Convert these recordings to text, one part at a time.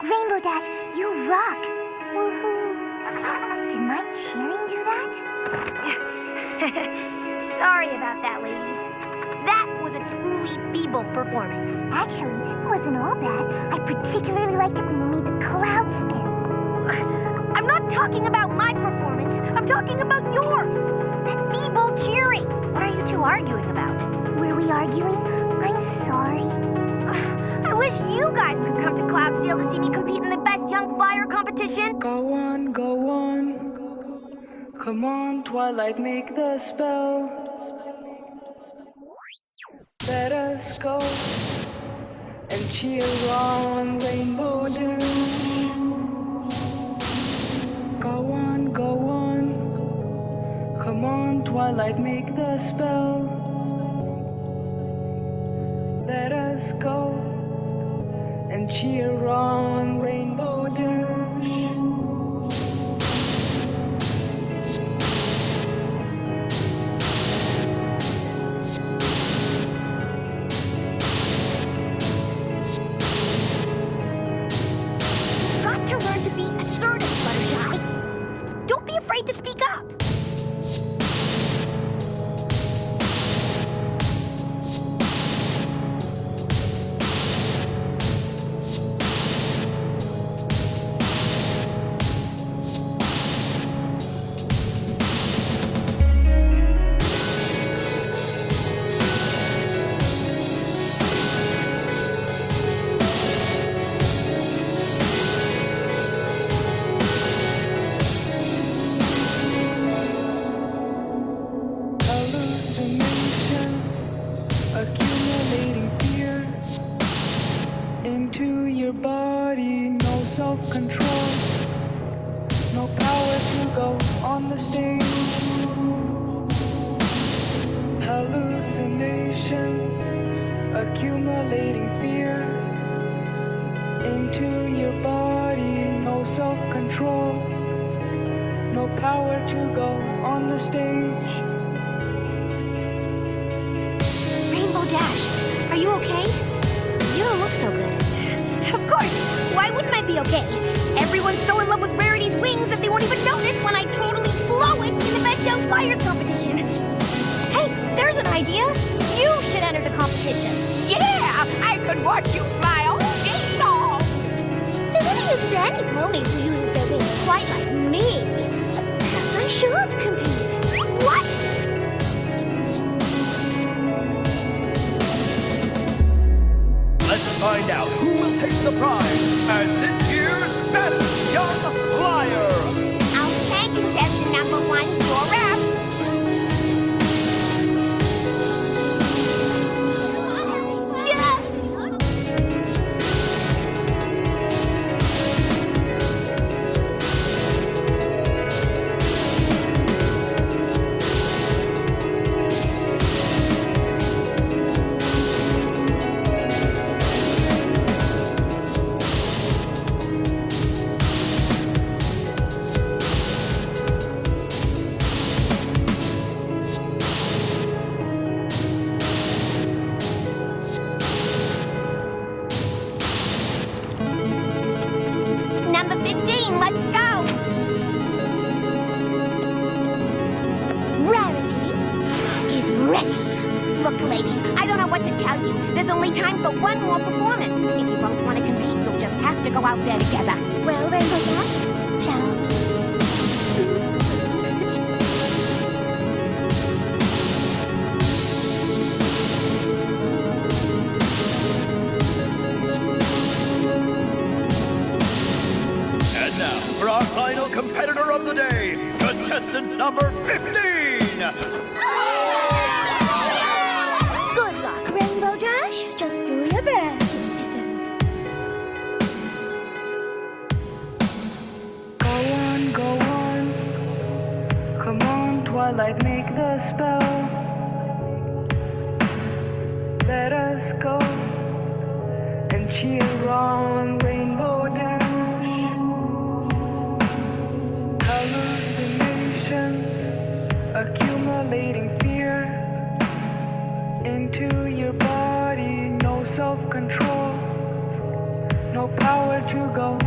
Rainbow Dash, you rock! Woohoo! Did my cheering do that? Sorry about that, ladies. That was a truly feeble performance. Actually, it wasn't all bad. I particularly liked it when you made the cloud spin. I'm not talking about my performance. I'm talking about yours. That feeble cheering. What are you two arguing about? Were we arguing? I'm sorry. I wish you guys could come to Cloudsdale to see me compete in the best young flyer competition. Go on, go on. Come on, Twilight, make the spell. Let us go and cheer on Rainbow Dash. Go on, go on. Come on, Twilight, make the spell. Let us go and cheer on Rainbow Dash. Got to learn to be assertive, Fluttershy. Don't be afraid to speak up. Hallucinations accumulating fear into your body, no self-control, no power to go on the stage. Hallucinations accumulating fear into your body, no self-control, no power to go on the stage. Rainbow Dash, are you okay? You don't look so good. Of course! Why wouldn't I be okay? Everyone's so in love with Rarity's wings that they won't even notice when I totally blow it in the Best Young Flyers competition. Hey, there's an idea. You should enter the competition. Yeah! I could watch you fly all day long! There really isn't any pony who uses their wings quite like me. Perhaps I should compete. What? Let's find out who will take the prize as this year's Best Young Flyer. Okay, contestant number 1, you're up. Number 15, let's go! Rarity is ready. Look, ladies, I don't know what to tell you. There's only time for one more performance. If you both want to compete, you'll just have to go out there together. Well, Rainbow Dash, shall we? And now, for our final competitor of the day, contestant number 15. Good luck, Rainbow Dash. Just do your best. Go on, go on. Come on, Twilight, make the spell. Let us go and cheer on Rainbow Dash. Hallucinations accumulating fear into your body, no self-control, no power to go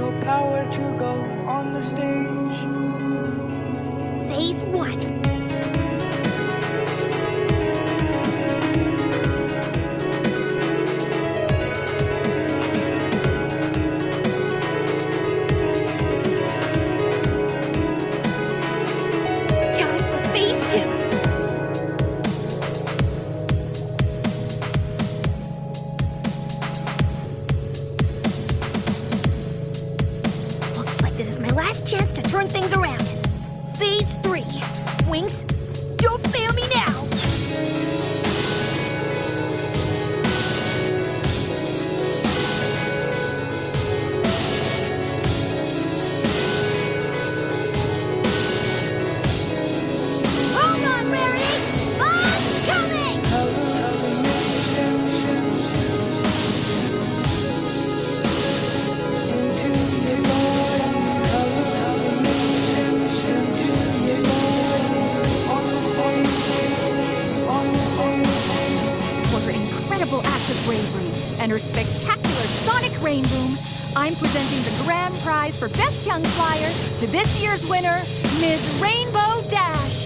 no power to go on the stage. Phase 1. Time for Phase 2. Looks like this is my last chance to turn things around. Phase 3. Wings, don't fail me now! Hold on, Rarity! I'm coming! For her incredible act of bravery and her spectacular sonic rain boom, I'm presenting the grand prize for Best Young Flyer to this year's winner, Ms. Rainbow Dash.